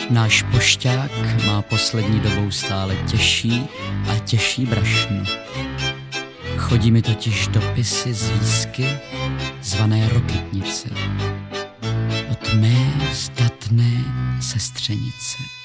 Náš pošťák má poslední dobou stále těžší a těžší brašno. Chodí mi totiž dopisy z výzky zvané Rokytnice od mé zdatné sestřenice.